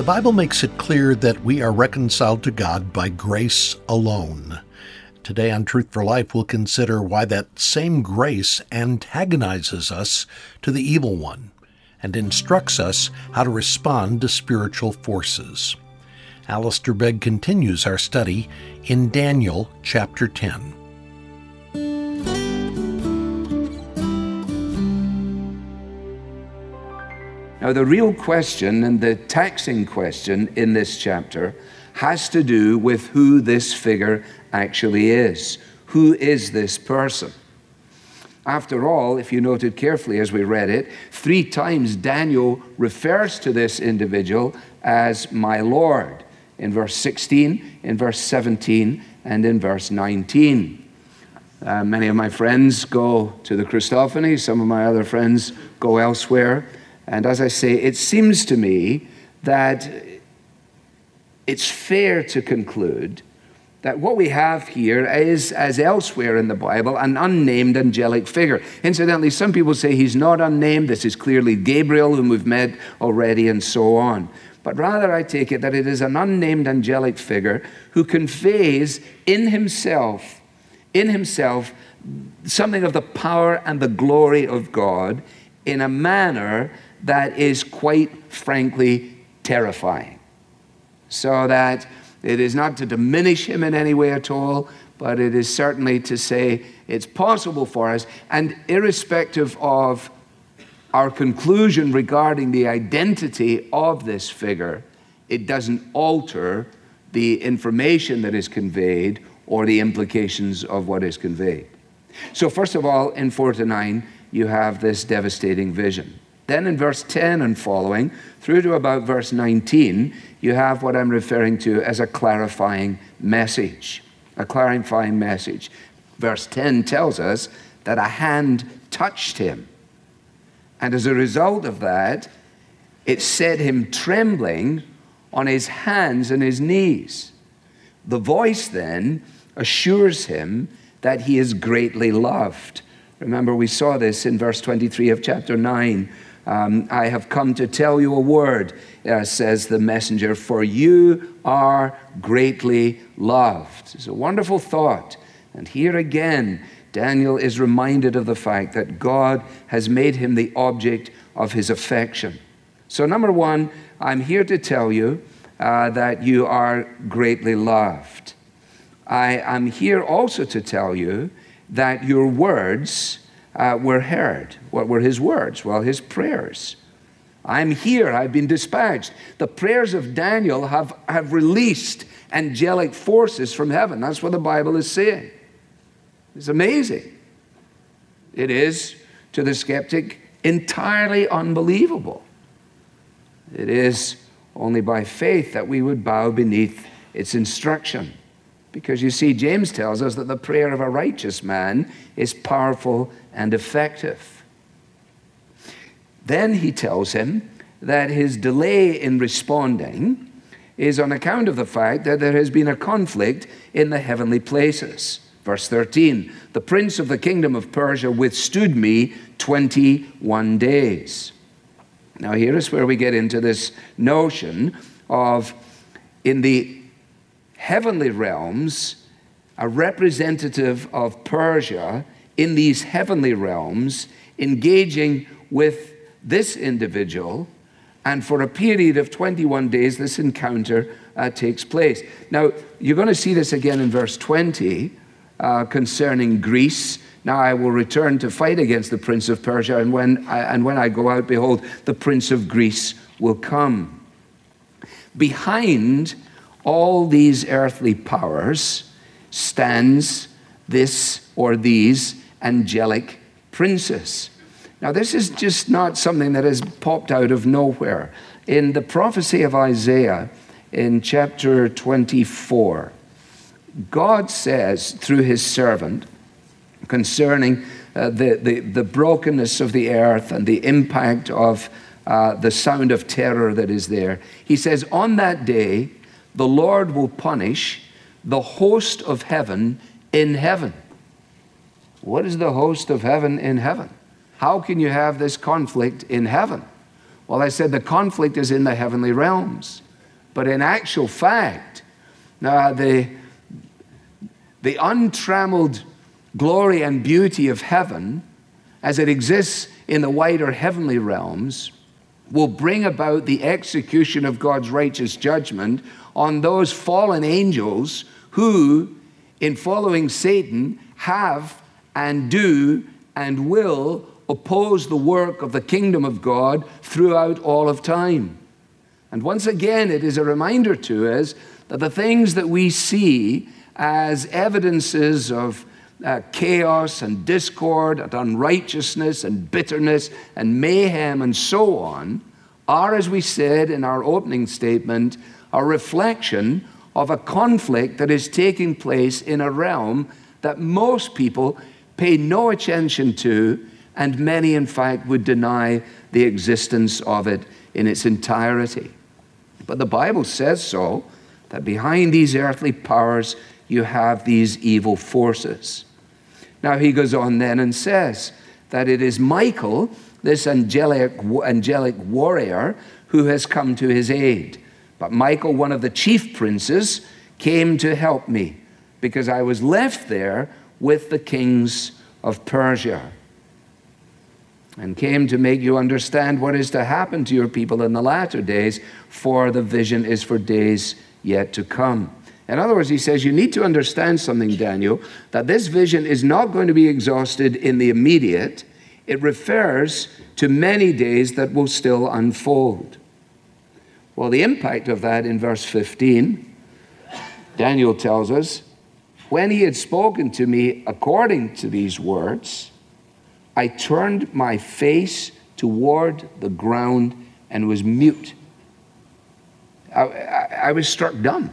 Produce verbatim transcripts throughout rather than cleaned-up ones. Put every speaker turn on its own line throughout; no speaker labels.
Bible makes it clear that we are reconciled to God by grace alone. Today on Truth for Life, we'll consider why that same grace antagonizes us to the evil one and instructs us how to respond to spiritual forces. Alistair Begg continues our study in Daniel chapter ten.
Now, the real question and the taxing question in this chapter has to do with who this figure actually is. Who is this person? After all, if you noted carefully as we read it, three times Daniel refers to this individual as my Lord. In verse sixteen, in verse seventeen, and in verse nineteen. Uh, many of my friends go to the Christophany. Some of my other friends go elsewhere. And as I say, it seems to me that it's fair to conclude that what we have here is, as elsewhere in the Bible, an unnamed angelic figure. Incidentally, some people say he's not unnamed. This is clearly Gabriel, whom we've met already, and so on. But rather, I take it that it is an unnamed angelic figure who conveys in himself, in himself, something of the power and the glory of God in a manner that is quite frankly terrifying. So that it is not to diminish him in any way at all, but it is certainly to say it's possible for us, and irrespective of our conclusion regarding the identity of this figure, it doesn't alter the information that is conveyed or the implications of what is conveyed. So first of all, in four to nine, you have this devastating vision. Then in verse ten and following, through to about verse nineteen, you have what I'm referring to as a clarifying message. A clarifying message. Verse ten tells us that a hand touched him. And as a result of that, it set him trembling on his hands and his knees. The voice then assures him that he is greatly loved. Remember, we saw this in verse twenty-three of chapter nine. Um, I have come to tell you a word, uh, says the messenger, for you are greatly loved. It's a wonderful thought. And here again, Daniel is reminded of the fact that God has made him the object of his affection. So number one, I'm here to tell you uh, that you are greatly loved. I am here also to tell you that your words Uh, were heard. What were his words? Well, his prayers. I'm here, I've been dispatched. The prayers of Daniel have, have released angelic forces from heaven. That's what the Bible is saying. It's amazing. It is, to the skeptic, entirely unbelievable. It is only by faith that we would bow beneath its instruction. Because you see, James tells us that the prayer of a righteous man is powerful and effective. Then he tells him that his delay in responding is on account of the fact that there has been a conflict in the heavenly places. Verse thirteen, the prince of the kingdom of Persia withstood me twenty-one days. Now here is where we get into this notion of, in the heavenly realms, a representative of Persia in these heavenly realms engaging with this individual, and for a period of twenty-one days this encounter uh, takes place. Now you're going to see this again in verse twenty uh, concerning Greece. Now I will return to fight against the prince of Persia, and when I, and when I go out, behold, the prince of Greece will come. Behind all these earthly powers stands this or these angelic princes. Now, this is just not something that has popped out of nowhere. In the prophecy of Isaiah, in chapter twenty-four, God says through his servant concerning uh, the, the, the brokenness of the earth and the impact of uh, the sound of terror that is there. He says, on that day, the Lord will punish the host of heaven in heaven. What is the host of heaven in heaven? How can you have this conflict in heaven? Well, I said the conflict is in the heavenly realms. But in actual fact, uh, the, the untrammeled glory and beauty of heaven, as it exists in the wider heavenly realms, will bring about the execution of God's righteous judgment on those fallen angels who, in following Satan, have and do and will oppose the work of the kingdom of God throughout all of time. And once again, it is a reminder to us that the things that we see as evidences of uh, chaos and discord and unrighteousness and bitterness and mayhem and so on are, as we said in our opening statement, a reflection of a conflict that is taking place in a realm that most people pay no attention to, and many, in fact, would deny the existence of it in its entirety. But the Bible says so, that behind these earthly powers you have these evil forces. Now he goes on then and says that it is Michael, this angelic, angelic warrior, who has come to his aid. But Michael, one of the chief princes, came to help me, because I was left there with the kings of Persia, and came to make you understand what is to happen to your people in the latter days, for the vision is for days yet to come. In other words, he says, you need to understand something, Daniel, that this vision is not going to be exhausted in the immediate. It refers to many days that will still unfold. Well, the impact of that in verse fifteen, Daniel tells us, when he had spoken to me according to these words, I turned my face toward the ground and was mute. I, I, I was struck dumb.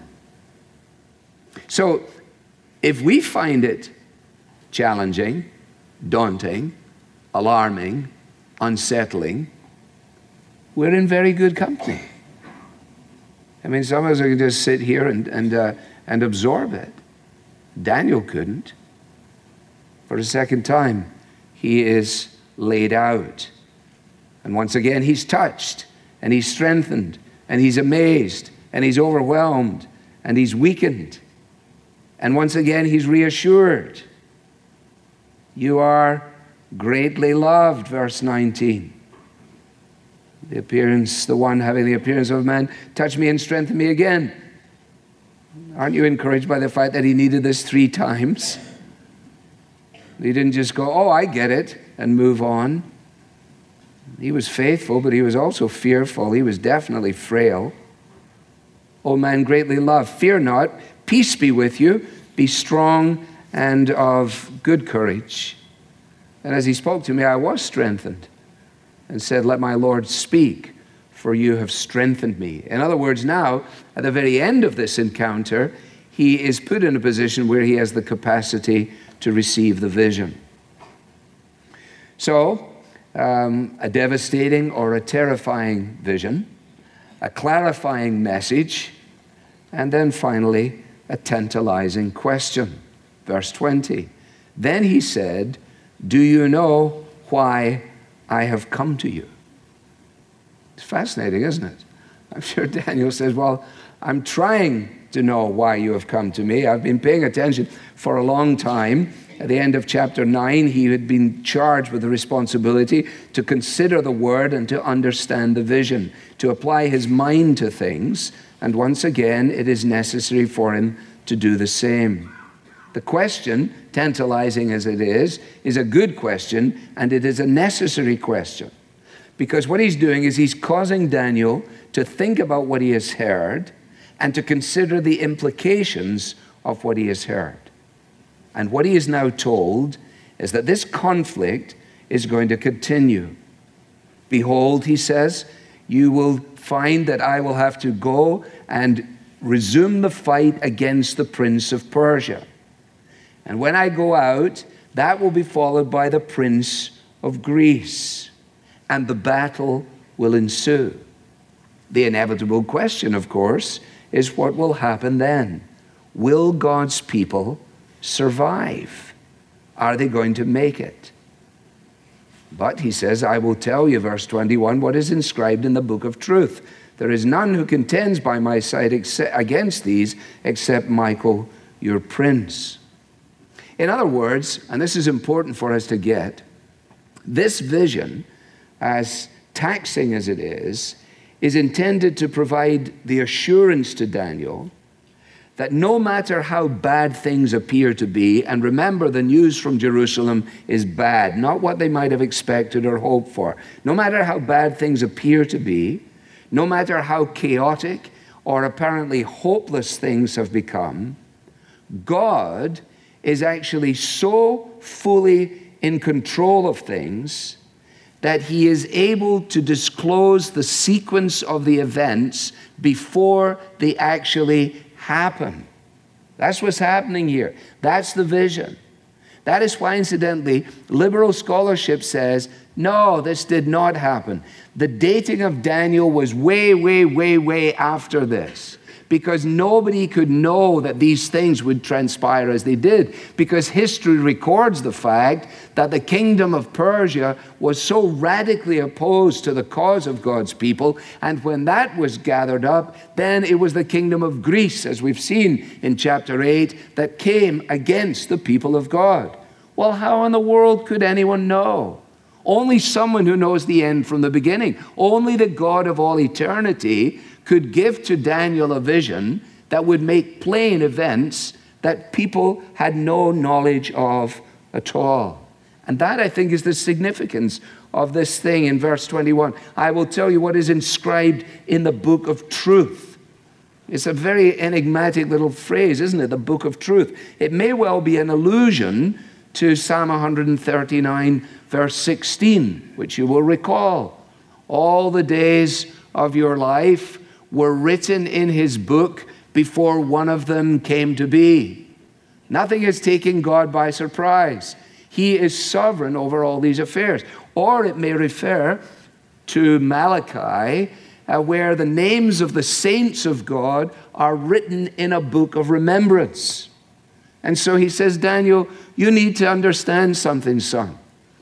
So if we find it challenging, daunting, alarming, unsettling, we're in very good company. I mean, some of us can just sit here and, and, uh, and absorb it. Daniel couldn't. For a second time, he is laid out. And once again, he's touched, and he's strengthened, and he's amazed, and he's overwhelmed, and he's weakened. And once again, he's reassured. You are greatly loved, verse nineteen. The appearance, the one having the appearance of a man, touched me and strengthened me again. Aren't you encouraged by the fact that he needed this three times? He didn't just go, oh, I get it, and move on. He was faithful, but he was also fearful. He was definitely frail. O man greatly loved, fear not, peace be with you, be strong and of good courage. And as he spoke to me, I was strengthened and said, let my Lord speak, for you have strengthened me. In other words, now, at the very end of this encounter, he is put in a position where he has the capacity to receive the vision. So, um, a devastating or a terrifying vision, a clarifying message, and then finally, a tantalizing question. Verse twenty. Then he said, do you know why I have come to you? It's fascinating, isn't it? I'm sure Daniel says, well, I'm trying to know why you have come to me. I've been paying attention for a long time. At the end of chapter nine, he had been charged with the responsibility to consider the word and to understand the vision, to apply his mind to things. And once again, it is necessary for him to do the same. The question, tantalizing as it is, is a good question, and it is a necessary question. Because what he's doing is he's causing Daniel to think about what he has heard and to consider the implications of what he has heard. And what he is now told is that this conflict is going to continue. Behold, he says, you will find that I will have to go and resume the fight against the prince of Persia. And when I go out, that will be followed by the prince of Greece, and the battle will ensue. The inevitable question, of course, is what will happen then? Will God's people survive? Are they going to make it? But he says, I will tell you, verse twenty-one, what is inscribed in the book of truth. There is none who contends by my side except, against these except Michael, your prince. In other words, and this is important for us to get, this vision, as taxing as it is, is intended to provide the assurance to Daniel that no matter how bad things appear to be, and remember the news from Jerusalem is bad, not what they might have expected or hoped for. No matter how bad things appear to be, no matter how chaotic or apparently hopeless things have become, God is actually so fully in control of things that he is able to disclose the sequence of the events before they actually happen. That's what's happening here. That's the vision. That is why, incidentally, liberal scholarship says, no, this did not happen. The dating of Daniel was way, way, way, way after this, because nobody could know that these things would transpire as they did, because history records the fact that the kingdom of Persia was so radically opposed to the cause of God's people, and when that was gathered up, then it was the kingdom of Greece, as we've seen in chapter eight, that came against the people of God. Well, how in the world could anyone know? Only someone who knows the end from the beginning. Only the God of all eternity could give to Daniel a vision that would make plain events that people had no knowledge of at all. And that, I think, is the significance of this thing in verse twenty-one. I will tell you what is inscribed in the book of truth. It's a very enigmatic little phrase, isn't it? The book of truth. It may well be an allusion to Psalm one thirty-nine, verse sixteen, which you will recall. All the days of your life were written in his book before one of them came to be. Nothing has taken God by surprise. He is sovereign over all these affairs. Or it may refer to Malachi, uh, where the names of the saints of God are written in a book of remembrance. And so he says, Daniel, you need to understand something, son.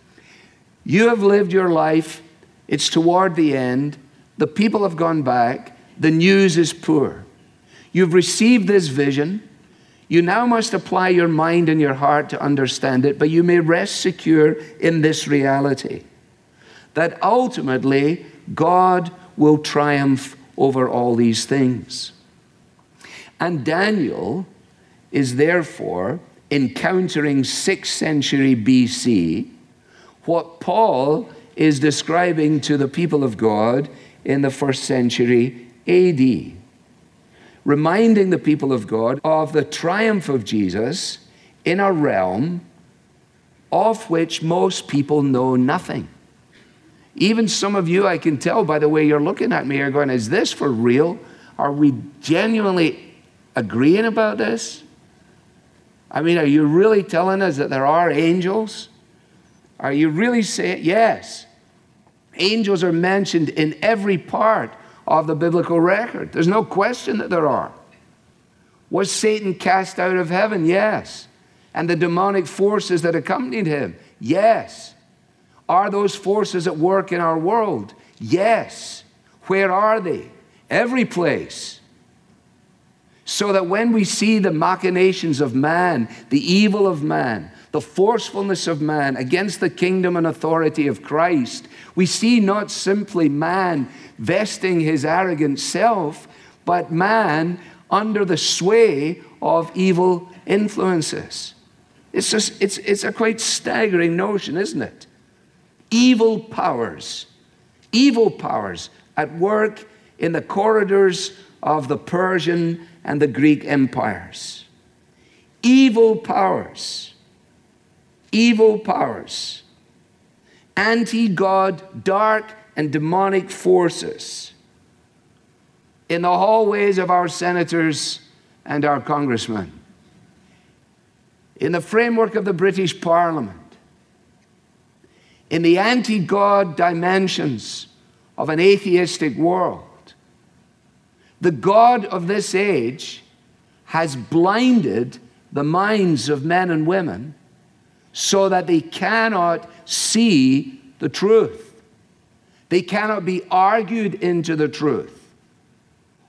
You have lived your life. It's toward the end. The people have gone back. The news is poor. You've received this vision. You now must apply your mind and your heart to understand it, but you may rest secure in this reality, that ultimately God will triumph over all these things. And Daniel is therefore encountering sixth century B C what Paul is describing to the people of God in the first century A D, reminding the people of God of the triumph of Jesus in a realm of which most people know nothing. Even some of you, I can tell by the way you're looking at me, are going, is this for real? Are we genuinely agreeing about this? I mean, are you really telling us that there are angels? Are you really saying, yes, angels are mentioned in every part of the biblical record. There's no question that there are. Was Satan cast out of heaven? Yes. And the demonic forces that accompanied him? Yes. Are those forces at work in our world? Yes. Where are they? Every place. So that when we see the machinations of man, the evil of man, the forcefulness of man against the kingdom and authority of Christ, we see not simply man vesting his arrogant self, but man under the sway of evil influences. It's just, it's, it's a quite staggering notion, isn't it? Evil powers, evil powers at work in the corridors of the Persian and the Greek empires. Evil powers, evil powers, anti-God, dark and demonic forces in the hallways of our senators and our congressmen, in the framework of the British Parliament, in the anti-God dimensions of an atheistic world. The God of this age has blinded the minds of men and women so that they cannot see the truth. They cannot be argued into the truth.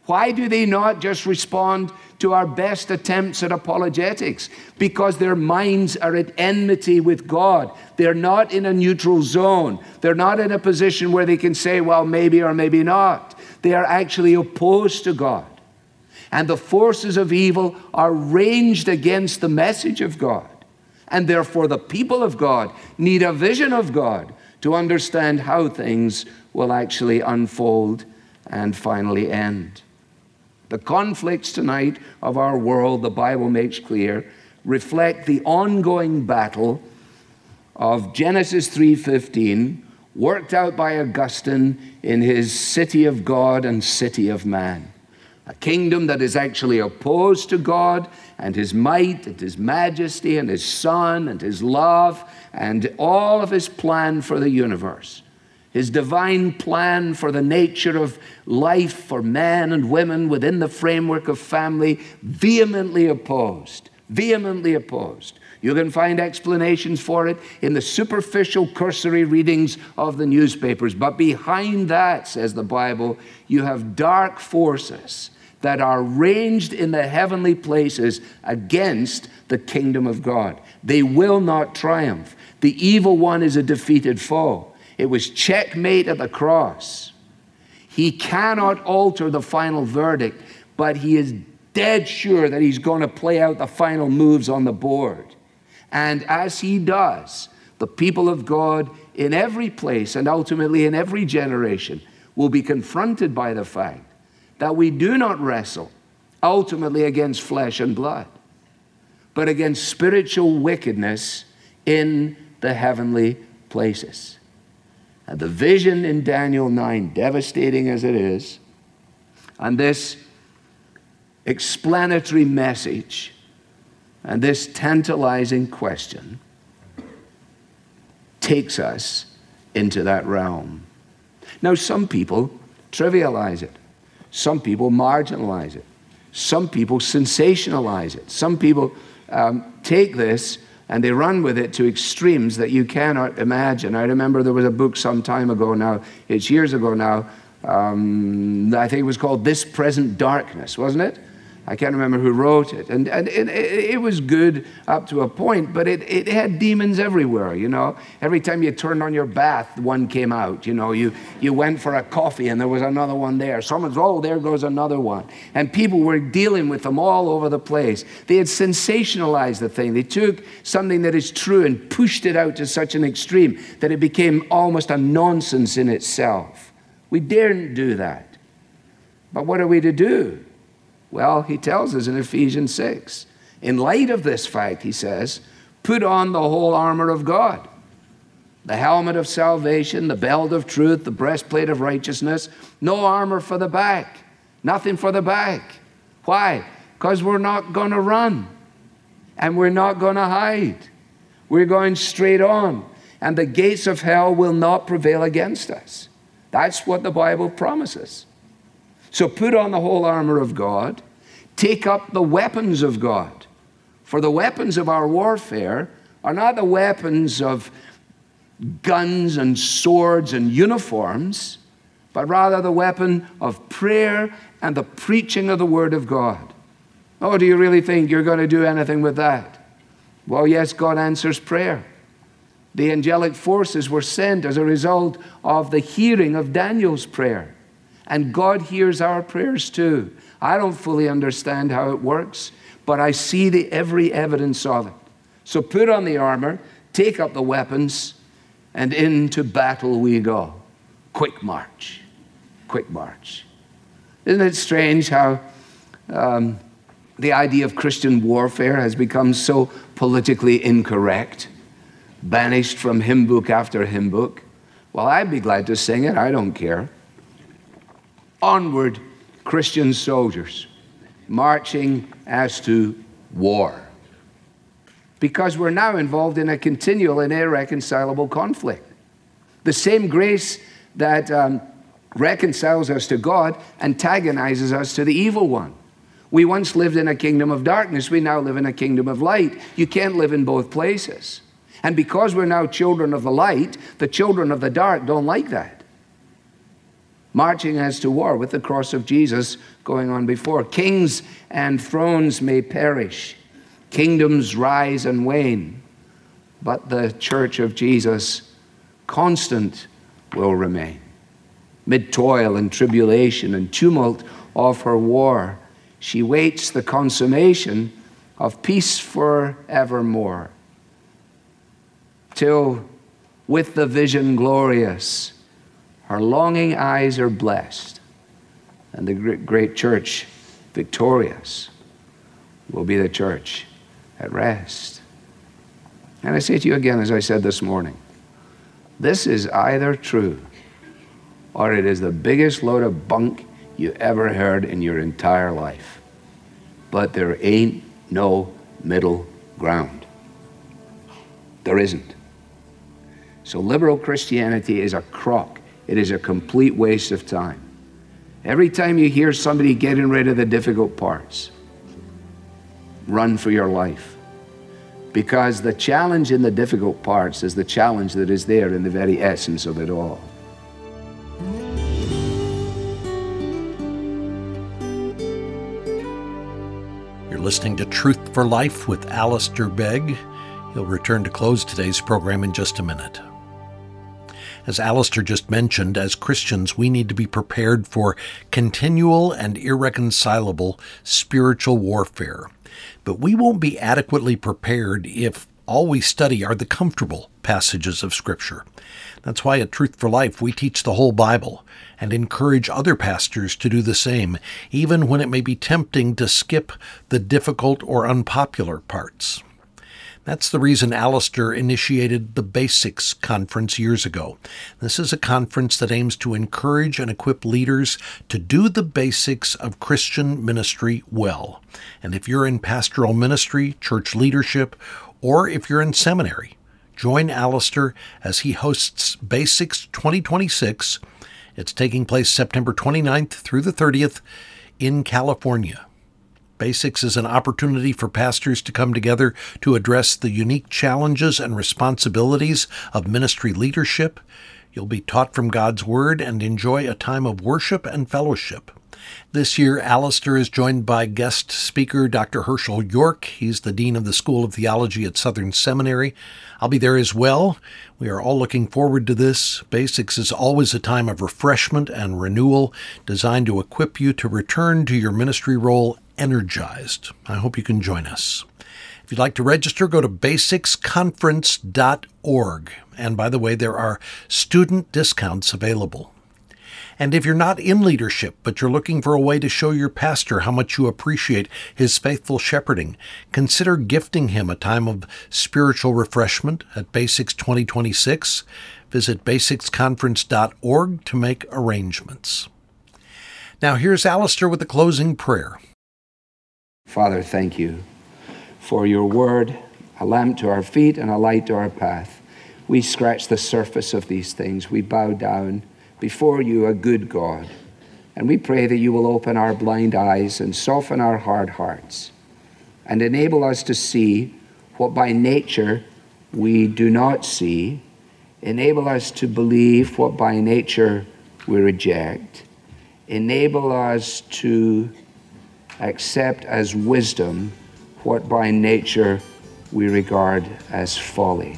Why do they not just respond to our best attempts at apologetics? Because their minds are at enmity with God. They're not in a neutral zone. They're not in a position where they can say, well, maybe or maybe not. They are actually opposed to God. And the forces of evil are ranged against the message of God. And therefore the people of God need a vision of God to understand how things will actually unfold and finally end. The conflicts tonight of our world, the Bible makes clear, reflect the ongoing battle of Genesis three fifteen, worked out by Augustine in his City of God and City of Man. A kingdom that is actually opposed to God and his might and his majesty and his Son and his love and all of his plan for the universe. His divine plan for the nature of life for men and women within the framework of family, vehemently opposed, vehemently opposed. You can find explanations for it in the superficial cursory readings of the newspapers. But behind that, says the Bible, you have dark forces that are ranged in the heavenly places against the kingdom of God. They will not triumph. The evil one is a defeated foe. It was checkmate at the cross. He cannot alter the final verdict, but he is dead sure that he's going to play out the final moves on the board. And as he does, the people of God in every place and ultimately in every generation will be confronted by the fact that we do not wrestle ultimately against flesh and blood, but against spiritual wickedness in the heavenly places. And the vision in Daniel nine, devastating as it is, and this explanatory message and this tantalizing question takes us into that realm. Now, some people trivialize it. Some people marginalize it. Some people sensationalize it. Some people um, take this and they run with it to extremes that you cannot imagine. I remember there was a book some time ago now, it's years ago now, um, I think it was called This Present Darkness, wasn't it? I can't remember who wrote it. And, and it, it was good up to a point, but it, it had demons everywhere, you know. Every time you turned on your bath, one came out, you know. You, you went for a coffee and there was another one there. Someone's, oh, there goes another one. And people were dealing with them all over the place. They had sensationalized the thing. They took something that is true and pushed it out to such an extreme that it became almost a nonsense in itself. We daren't do that. But what are we to do? Well, he tells us in Ephesians six, in light of this fact, he says, put on the whole armor of God, the helmet of salvation, the belt of truth, the breastplate of righteousness, no armor for the back, nothing for the back. Why? Because we're not going to run and we're not going to hide. We're going straight on, and the gates of hell will not prevail against us. That's what the Bible promises. So put on the whole armor of God, take up the weapons of God. For the weapons of our warfare are not the weapons of guns and swords and uniforms, but rather the weapon of prayer and the preaching of the Word of God. Oh, do you really think you're going to do anything with that? Well, yes, God answers prayer. The angelic forces were sent as a result of the hearing of Daniel's prayer. And God hears our prayers too. I don't fully understand how it works, but I see the every evidence of it. So put on the armor, take up the weapons, and into battle we go. Quick march. Quick march. Isn't it strange how um, the idea of Christian warfare has become so politically incorrect, banished from hymn book after hymn book? Well, I'd be glad to sing it. I don't care. Onward, Christian soldiers, marching as to war. Because we're now involved in a continual and irreconcilable conflict. The same grace that um, reconciles us to God antagonizes us to the evil one. We once lived in a kingdom of darkness. We now live in a kingdom of light. You can't live in both places. And because we're now children of the light, the children of the dark don't like that. marching as to war with the cross of Jesus going on before. Kings and thrones may perish, kingdoms rise and wane, but the church of Jesus, constant, will remain. Mid toil and tribulation and tumult of her war, she waits the consummation of peace forevermore, till with the vision glorious, her longing eyes are blessed, and the great church victorious will be the church at rest. And I say to you again, as I said this morning, this is either true or it is the biggest load of bunk you ever heard in your entire life. But there ain't no middle ground. There isn't. So liberal Christianity is a crock. It is a complete waste of time. Every time you hear somebody getting rid of the difficult parts, run for your life. Because the challenge in the difficult parts is the challenge that is there in the very essence of it all.
You're listening to Truth for Life with Alistair Begg. He'll return to close today's program in just a minute. As Alistair just mentioned, as Christians, we need to be prepared for continual and irreconcilable spiritual warfare. But we won't be adequately prepared if all we study are the comfortable passages of Scripture. That's why at Truth for Life we teach the whole Bible and encourage other pastors to do the same, even when it may be tempting to skip the difficult or unpopular parts. That's the reason Alistair initiated the Basics Conference years ago. This is a conference that aims to encourage and equip leaders to do the basics of Christian ministry well. And if you're in pastoral ministry, church leadership, or if you're in seminary, join Alistair as he hosts Basics twenty twenty-six. It's taking place September twenty-ninth through the thirtieth in California. Basics is an opportunity for pastors to come together to address the unique challenges and responsibilities of ministry leadership. You'll be taught from God's Word and enjoy a time of worship and fellowship. This year, Alistair is joined by guest speaker Doctor Herschel York. He's the Dean of the School of Theology at Southern Seminary. I'll be there as well. We are all looking forward to this. Basics is always a time of refreshment and renewal, designed to equip you to return to your ministry role energized. I hope you can join us. If you'd like to register, go to basics conference dot org. And by the way, there are student discounts available. And if you're not in leadership, but you're looking for a way to show your pastor how much you appreciate his faithful shepherding, consider gifting him a time of spiritual refreshment at Basics twenty twenty-six. Visit basics conference dot org to make arrangements. Now here's Alistair with the closing prayer.
Father, thank you for your word, a lamp to our feet and a light to our path. We scratch the surface of these things. We bow down before you, a good God. And we pray that you will open our blind eyes and soften our hard hearts and enable us to see what by nature we do not see. Enable us to believe what by nature we reject. Enable us to accept as wisdom what by nature we regard as folly.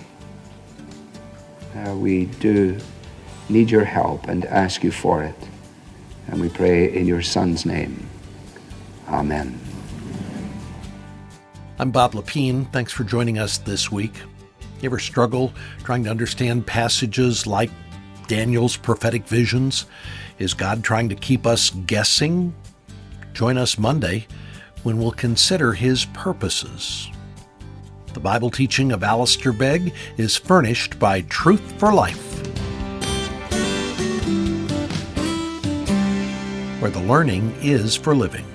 Uh, we do need your help and ask you for it. And we pray in your Son's name. Amen.
I'm Bob Lepine. Thanks for joining us this week. You ever struggle trying to understand passages like Daniel's prophetic visions? Is God trying to keep us guessing? Join us Monday when we'll consider his purposes. The Bible teaching of Alistair Begg is furnished by Truth for Life, where the learning is for living.